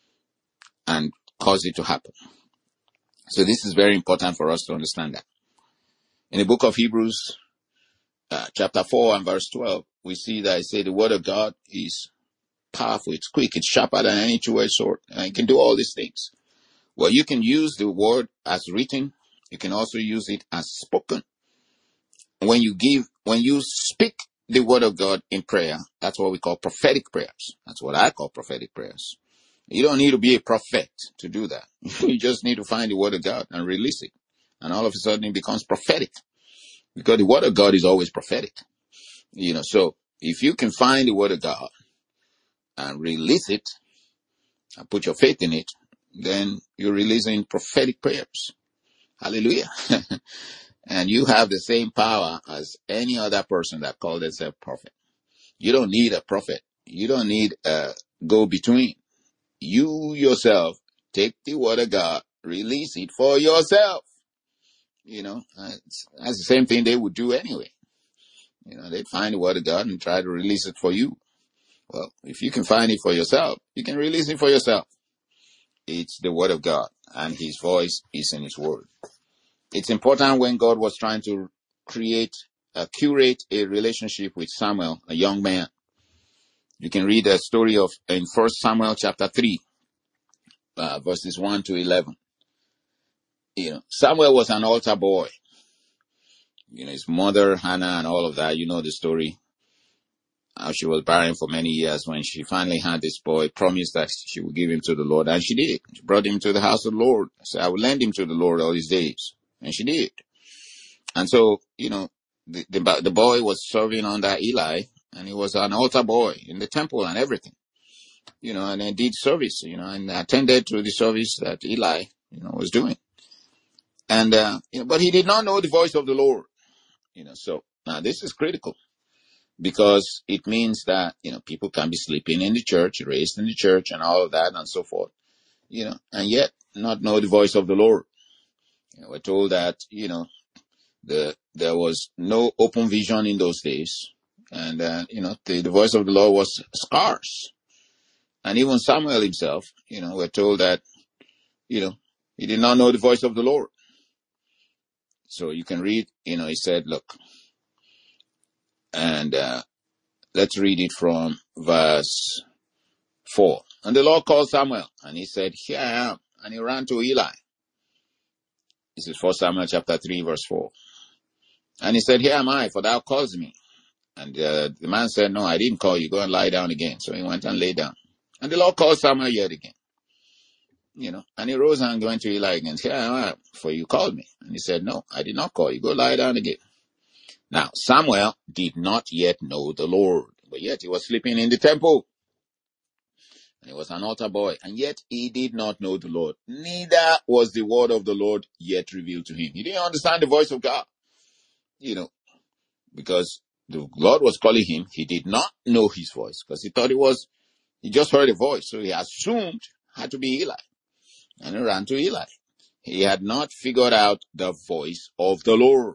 and cause it to happen. So this is very important for us to understand that. In the book of Hebrews, chapter 4 and verse 12, we see that it says the word of God is powerful, it's quick, it's sharper than any two-edged sword, and it can do all these things. Well, you can use the word as written. You can also use it as spoken. When you speak the word of God in prayer, that's what we call prophetic prayers. That's what I call prophetic prayers. You don't need to be a prophet to do that. You just need to find the word of God and release it. And all of a sudden it becomes prophetic. Because the word of God is always prophetic. So if you can find the word of God and release it and put your faith in it, then you're releasing prophetic prayers. Hallelujah. And you have the same power as any other person that called themselves prophet. You don't need a prophet. You don't need a go-between. You yourself take the word of God, release it for yourself. That's the same thing they would do anyway. They'd find the word of God and try to release it for you. Well, if you can find it for yourself, you can release it for yourself. It's the word of God, and his voice is in his word. It's important when God was trying to curate a relationship with Samuel, a young man. You can read the story in 1 Samuel chapter 3, verses 1 to 11. Samuel was an altar boy. His mother, Hannah, and all of that, the story. How she was barren for many years. When she finally had this boy, promised that she would give him to the Lord, and she did. She brought him to the house of the Lord. Said, I will lend him to the Lord all his days. And she did. And so, the boy was serving under Eli, and he was an altar boy in the temple and everything. And he did service, and attended to the service that Eli, was doing. And, but he did not know the voice of the Lord, so now this is critical because it means that, people can be sleeping in the church, raised in the church and all of that and so forth, and yet not know the voice of the Lord. We're told that, there was no open vision in those days. And, the voice of the Lord was scarce. And even Samuel himself, we're told that, he did not know the voice of the Lord. So you can read, he said, look, and let's read it from verse 4. And the Lord called Samuel, and he said, here I am. And he ran to Eli. This is 1 Samuel chapter 3, verse 4. And he said, here am I, for thou callest me. And the man said, no, I didn't call you. Go and lie down again. So he went and lay down. And the Lord called Samuel yet again. And he rose and went to Eli again. Here am I, for you called me. And he said, no, I did not call you. Go lie down again. Now, Samuel did not yet know the Lord, but yet he was sleeping in the temple. And he was an altar boy, and yet he did not know the Lord. Neither was the word of the Lord yet revealed to him. He didn't understand the voice of God, because the Lord was calling him. He did not know his voice because he thought he just heard a voice. So he assumed it had to be Eli. And he ran to Eli. He had not figured out the voice of the Lord.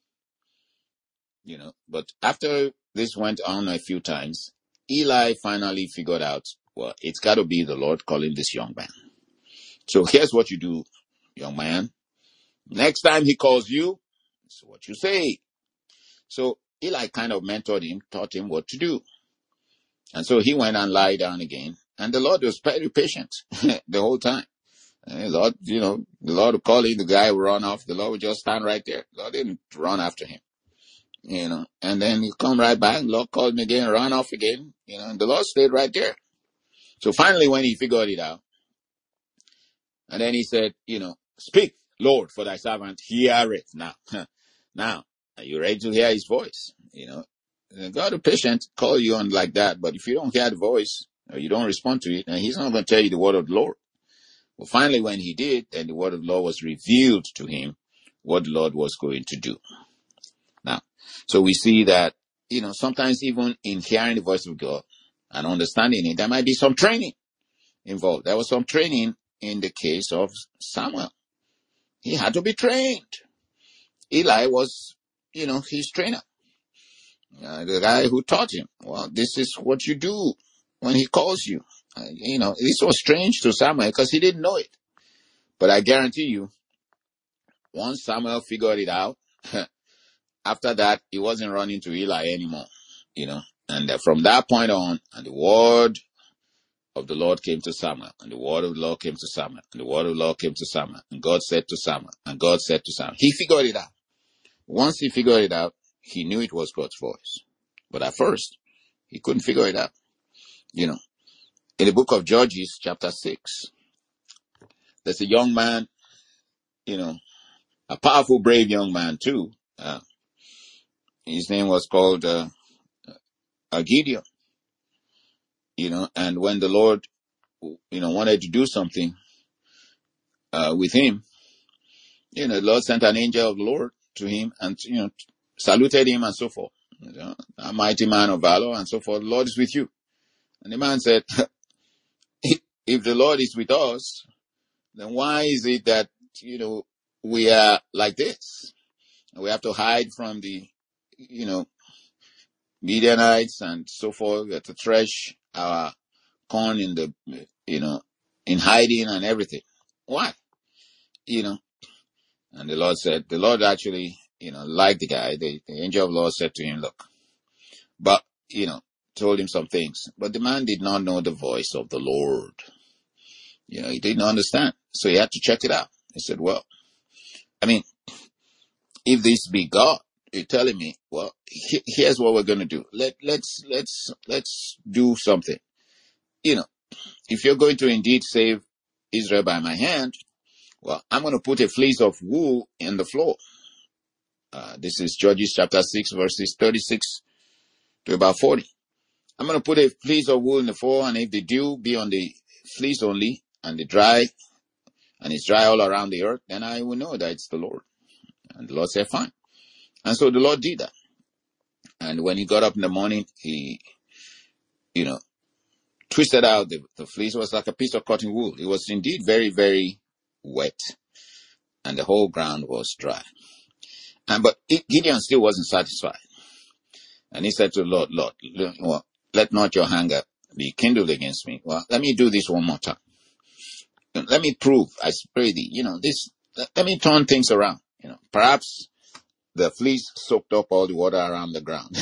But after this went on a few times, Eli finally figured out, well, it's got to be the Lord calling this young man. So here's what you do, young man. Next time he calls you, this is what you say. So Eli kind of mentored him, taught him what to do. And so he went and lied down again. And the Lord was very patient the whole time. And the Lord would call him, the guy would run off. The Lord would just stand right there. The Lord didn't run after him. And then he come right back. The Lord called him again, run off again. And the Lord stayed right there. So finally, when he figured it out, and then he said, speak, Lord, for thy servant heareth now. Now, are you ready to hear his voice? God is patient, call you on like that. But if you don't hear the voice, or you don't respond to it, then he's not going to tell you the word of the Lord. Well, finally, when he did, then the word of the Lord was revealed to him, what the Lord was going to do. Now, so we see that, sometimes even in hearing the voice of God and understanding it, there might be some training. involved. There was some training in the case of Samuel. He had to be trained. Eli was, his trainer, the guy who taught him. Well, this is what you do when he calls you. This was strange to Samuel because he didn't know it. But I guarantee you, once Samuel figured it out, after that, he wasn't running to Eli anymore, And from that point on, and the word of the Lord came to Samuel, and the word of the Lord came to Samuel, and the word of the Lord came to Samuel, and God said to Samuel, and God said to Samuel. He figured it out. Once he figured it out, he knew it was God's voice. But at first, he couldn't figure it out. In the book of Judges, chapter 6, there's a young man, a powerful, brave young man too. His name was called Gideon. And when the Lord, wanted to do something with him, the Lord sent an angel of the Lord to him and, saluted him and so forth. A mighty man of valor and so forth. The Lord is with you. And the man said, if the Lord is with us, then why is it that, we are like this? We have to hide from the, Midianites and so forth. We have to thresh our corn in the, in hiding and everything. Why? And the Lord actually, liked the guy. The angel of the Lord said to him, look, but, told him some things, but the man did not know the voice of the Lord. He didn't understand. So he had to check it out. He said, well, if this be God, you're telling me, well, here's what we're going to do. Let's do something. If you're going to indeed save Israel by my hand, well, I'm going to put a fleece of wool in the floor. This is Judges chapter 6, verses 36 to about 40. I'm going to put a fleece of wool in the floor, and if the dew be on the fleece only, and it's dry all around the earth, then I will know that it's the Lord. And the Lord said, fine. And so the Lord did that. And when he got up in the morning, he, twisted out the fleece. It was like a piece of cotton wool. It was indeed very, very wet. And the whole ground was dry. But Gideon still wasn't satisfied. And he said to the Lord, let not your anger be kindled against me. Well, let me do this one more time. Let me prove, I pray thee, let me turn things around. Perhaps the fleece soaked up all the water around the ground.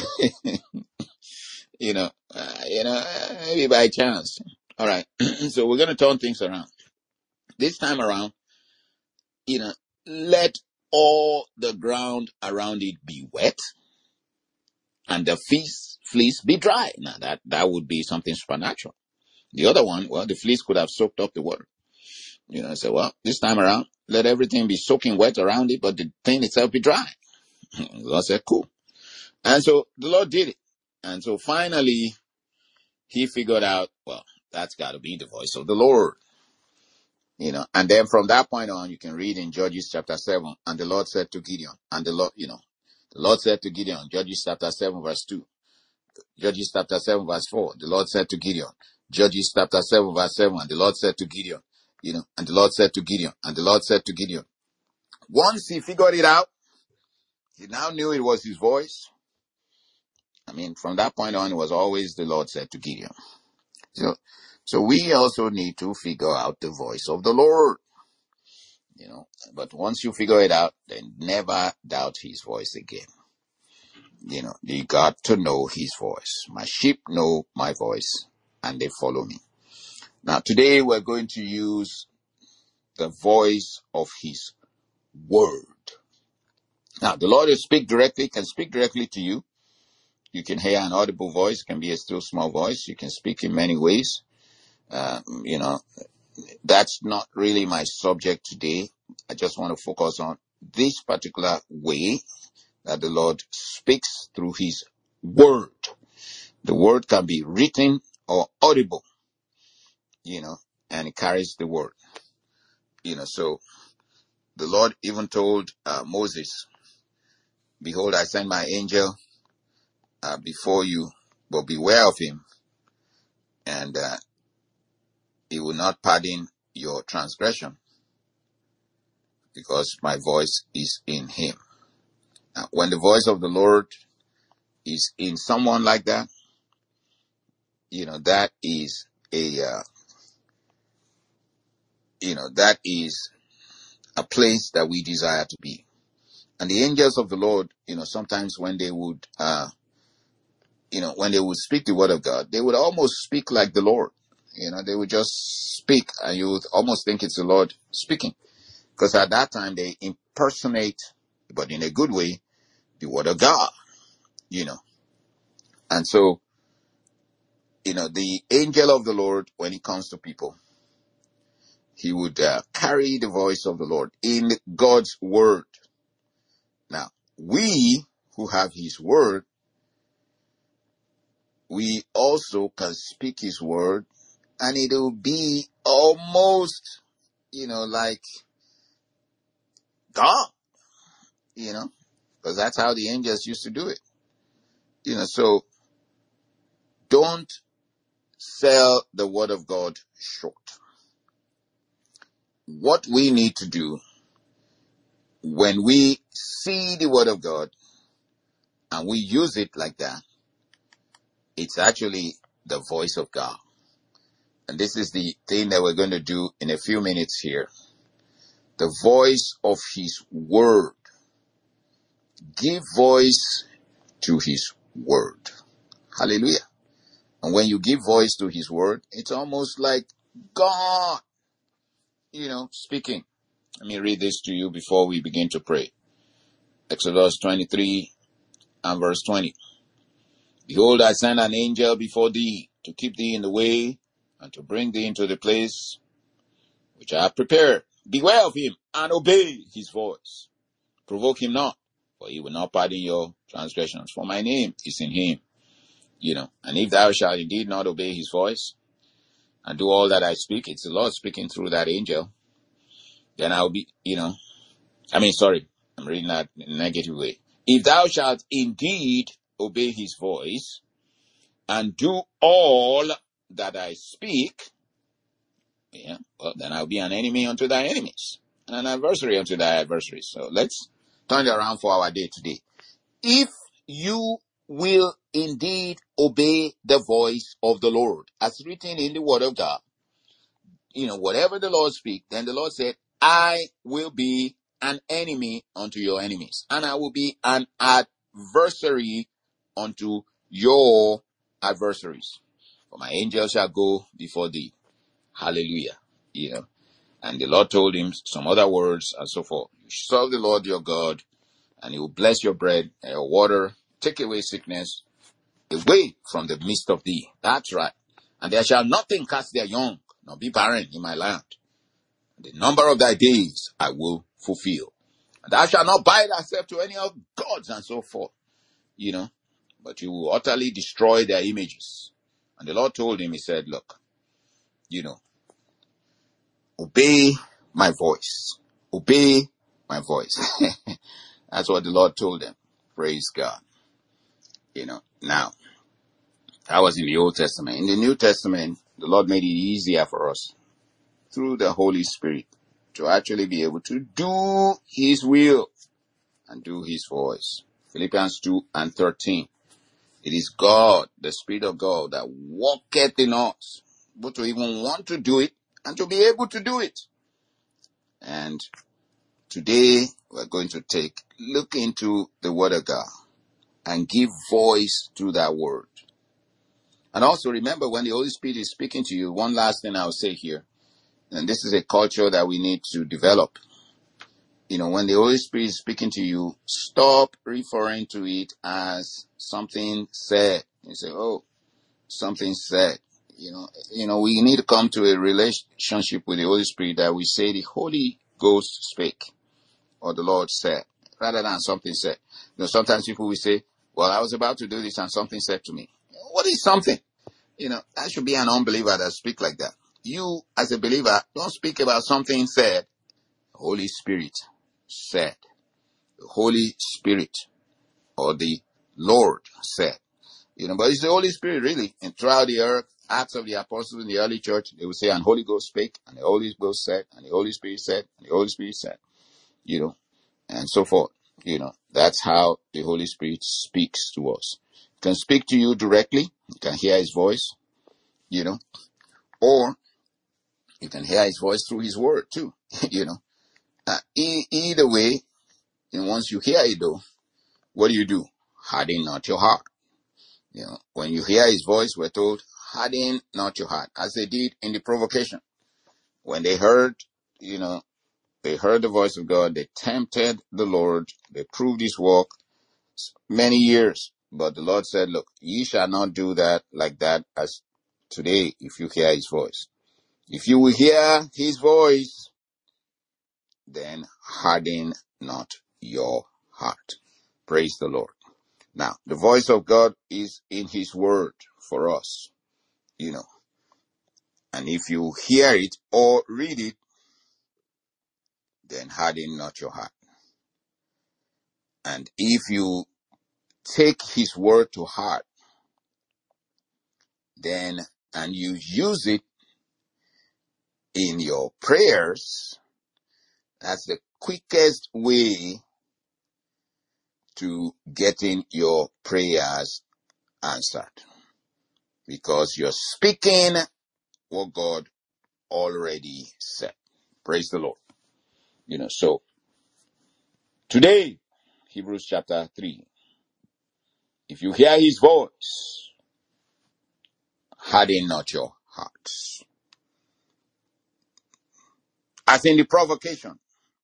Maybe by chance. All right. So we're going to turn things around. This time around, let all the ground around it be wet and the fleece be dry. Now that would be something supernatural. The other one, well, the fleece could have soaked up the water. I said, well, this time around, let everything be soaking wet around it, but the thing itself be dry. The Lord said, cool. And so the Lord did it. And so finally, he figured out, well, that's got to be the voice of the Lord. And then from that point on, you can read in Judges chapter 7, and the Lord said to Gideon, and the Lord said to Gideon, Judges chapter 7, verse 2, Judges chapter 7, verse 4, the Lord said to Gideon, Judges chapter 7, verse 7, and the Lord said to Gideon, and the Lord said to Gideon, and the Lord said to Gideon. Once he figured it out, he now knew it was his voice. From that point on, it was always the Lord said to Gideon. So we also need to figure out the voice of the Lord. But once you figure it out, then never doubt his voice again. You got to know his voice. My sheep know my voice and they follow me. Now today we're going to use the voice of his word. Now the Lord can speak directly to you. You can hear an audible voice, can be a still small voice. You can speak in many ways. That's not really my subject today. I just want to focus on this particular way that the Lord speaks through his word. The word can be written or audible, and it carries the word. So the Lord even told Moses, behold, I send my angel before you, but beware of him. And he will will not pardon your transgression, because my voice is in him. Now, when the voice of the Lord is in someone like that, that is that is a place that we desire to be. And the angels of the Lord, sometimes when they would, when they would speak the word of God, they would almost speak like the Lord. They would just speak, and you would almost think it's the Lord speaking. Because at that time, they impersonate, but in a good way, the word of God, And so, the angel of the Lord, when he comes to people, he would carry the voice of the Lord in God's word. Now, we who have his word, we also can speak his word, and it'll be almost, like God, because that's how the angels used to do it. So don't sell the word of God short. What we need to do when we see the word of God and we use it like that, it's actually the voice of God. And this is the thing that we're going to do in a few minutes here. The voice of his word. Give voice to his word. Hallelujah. And when you give voice to his word, it's almost like God, speaking. Let me read this to you before we begin to pray. Exodus 23 and verse 20. Behold, I send an angel before thee to keep thee in the way and to bring thee into the place which I have prepared. Beware of him and obey his voice. Provoke him not, for he will not pardon your transgressions. For my name is in him. And if thou shalt indeed not obey his voice and do all that I speak, it's the Lord speaking through that angel, then I'll be, I'm reading that in a negative way. If thou shalt indeed obey his voice and do all that I speak, then I'll be an enemy unto thy enemies and an adversary unto thy adversaries. So let's turn it around for our day today. If you will indeed obey the voice of the Lord, as written in the word of God, whatever the Lord speak, then the Lord said, I will be an enemy unto your enemies, and I will be an adversary unto your adversaries. For my angel shall go before thee. Hallelujah. And the Lord told him some other words and so forth. You serve the Lord your God, and he will bless your bread and your water, take away sickness away from the midst of thee. That's right. And there shall nothing cast their young, nor be barren in my land. The number of thy days I will fulfill. And thou shalt not bind thyself to any of gods and so forth. But you will utterly destroy their images. And the Lord told him, he said, look, obey my voice. Obey my voice. That's what the Lord told them. Praise God. Now, that was in the Old Testament. In the New Testament, the Lord made it easier for us through the Holy Spirit to actually be able to do his will and do his voice. Philippians 2 and 13. It is God, the Spirit of God, that walketh in us, but to even want to do it and to be able to do it. And today we're going to look into the Word of God and give voice to that Word. And also remember, when the Holy Spirit is speaking to you, one last thing I'll say here, and this is a culture that we need to develop. When the Holy Spirit is speaking to you, stop referring to it as something said. You say, oh, something said. We need to come to a relationship with the Holy Spirit that we say the Holy Ghost spake or the Lord said, rather than something said. Sometimes people will say, well, I was about to do this and something said to me. What is something? That should be an unbeliever that speak like that. You, as a believer, don't speak about something said. Holy Spirit said. The Holy Spirit or the Lord said. But it's the Holy Spirit really, and throughout the earth Acts of the Apostles in the early church, they would say, and Holy Ghost spake, and the Holy Ghost said, and the Holy Spirit said, and the Holy Spirit said, and so forth. That's how the Holy Spirit speaks to us. He can speak to you directly. You can hear his voice, or you can hear his voice through his word too, Either way, and once you hear it though, what do? Harden not your heart. When you hear his voice, we're told, harden not your heart, as they did in the provocation. When they heard, they heard the voice of God, they tempted the Lord, they proved his work many years. But the Lord said, look, ye shall not do that like that as today if you hear his voice. If you will hear his voice, then harden not your heart. Praise the Lord. Now, the voice of God is in his word for us, and if you hear it or read it, then harden not your heart. And if you take his word to heart, and you use it in your prayers, that's the quickest way to getting your prayers answered, because you're speaking what God already said. Praise the Lord. So today, Hebrews chapter 3, if you hear his voice, harden not your hearts. As in the provocation,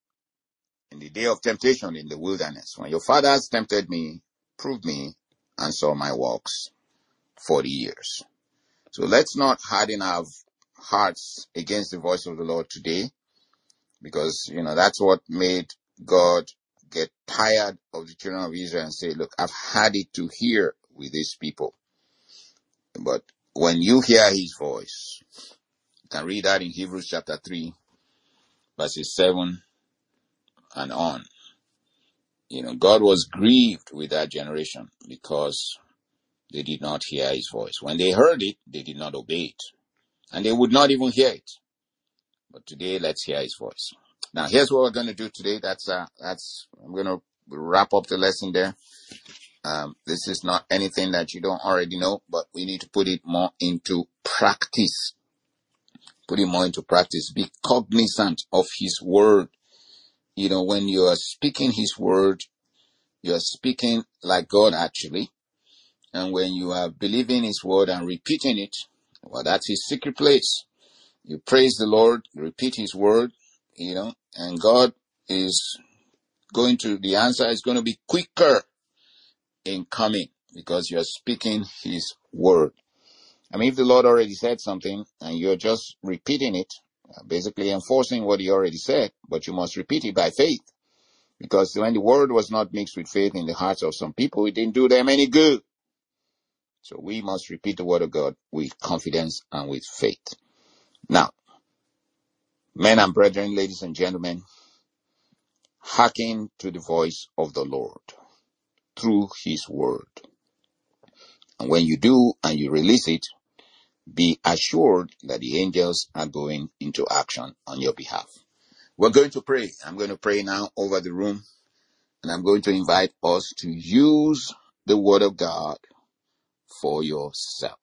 in the day of temptation in the wilderness, when your fathers tempted me, proved me, and saw my works 40 years. So let's not harden our hearts against the voice of the Lord today, because, that's what made God get tired of the children of Israel and say, look, I've had it to hear with these people. But when you hear his voice, you can read that in Hebrews chapter 3, verses 7 and on. God was grieved with that generation because they did not hear his voice. When they heard it, they did not obey it. And they would not even hear it. But today, let's hear his voice. Now, here's what we're going to do today. I'm going to wrap up the lesson there. This is not anything that you don't already know, but we need to put it more into practice. Put it more into practice. Be cognizant of his word. When you are speaking his word, you are speaking like God actually. And when you are believing his word and repeating it, well, that's his secret place. You praise the Lord, repeat his word, and God is the answer is going to be quicker in coming because you're speaking his word. If the Lord already said something and you're just repeating it, basically enforcing what he already said, but you must repeat it by faith. Because when the word was not mixed with faith in the hearts of some people, it didn't do them any good. So we must repeat the word of God with confidence and with faith. Now, men and brethren, ladies and gentlemen, hearken to the voice of the Lord through his word. And when you do and you release it, be assured that the angels are going into action on your behalf. We're going to pray. I'm going to pray now over the room, and I'm going to invite us to use the word of God for yourself.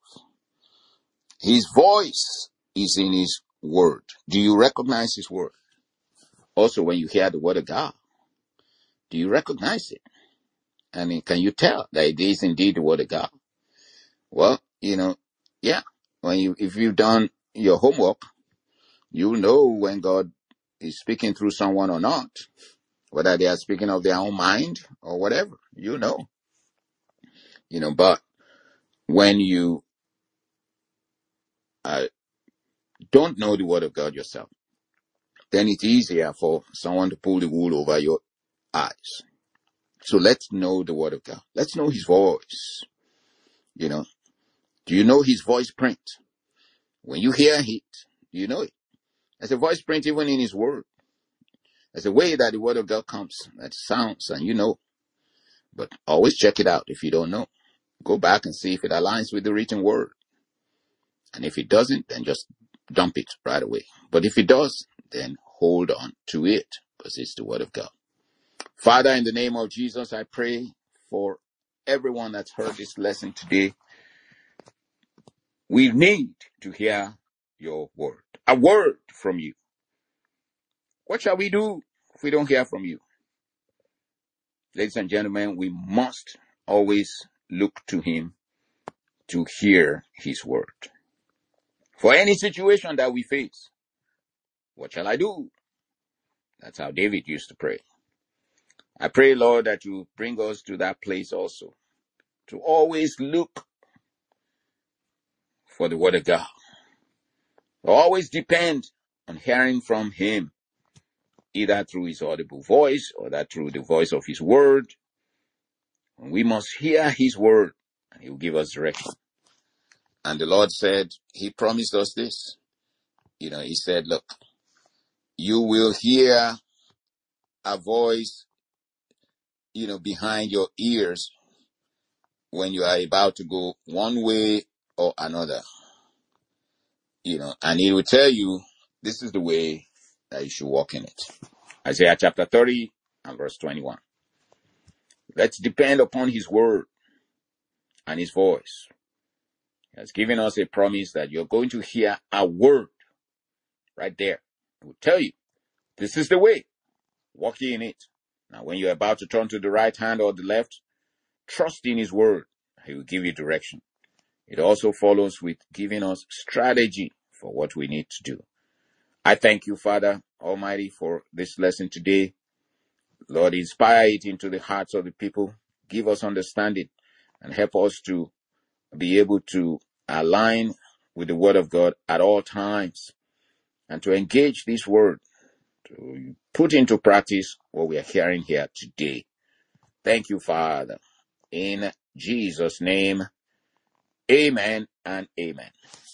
His voice is in his word. Do you recognize his word? Also, when you hear the word of God, do you recognize it? Can you tell that it is indeed the word of God? Well, yeah. If you've done your homework, you know when God is speaking through someone or not, whether they are speaking of their own mind or whatever, but when you don't know the word of God yourself, then it's easier for someone to pull the wool over your eyes. So let's know the word of God. Let's know his voice. Do you know his voice print? When you hear it, do you know it? There's a voice print even in his word. There's a way that the word of God comes, that sounds, and But always check it out if you don't know. Go back and see if it aligns with the written word. And if it doesn't, then just dump it right away. But if it does, then hold on to it, because it's the word of God. Father, in the name of Jesus, I pray for everyone that's heard this lesson today. We need to hear your word, a word from you. What shall we do if we don't hear from you? Ladies and gentlemen, we must always look to him to hear his word. For any situation that we face, what shall I do? That's how David used to pray. I pray, Lord, that you bring us to that place also, to always look for the word of God. Always depend on hearing from him, either through his audible voice or that through the voice of his word. And we must hear his word, and he will give us direction. And the Lord said, he promised us this. He said, look, you will hear a voice, behind your ears when you are about to go one way or another. And he will tell you, this is the way that you should walk in it. Isaiah chapter 30 and verse 21. Let's depend upon his word and his voice. He has given us a promise that you're going to hear a word right there. It will tell you, this is the way. Walk ye in it. Now, when you're about to turn to the right hand or the left, trust in his word. He will give you direction. It also follows with giving us strategy for what we need to do. I thank you, Father Almighty, for this lesson today. Lord, inspire it into the hearts of the people. Give us understanding and help us to be able to align with the word of God at all times and to engage this word, to put into practice what we are hearing here today. Thank you, Father. In Jesus' name, amen and amen.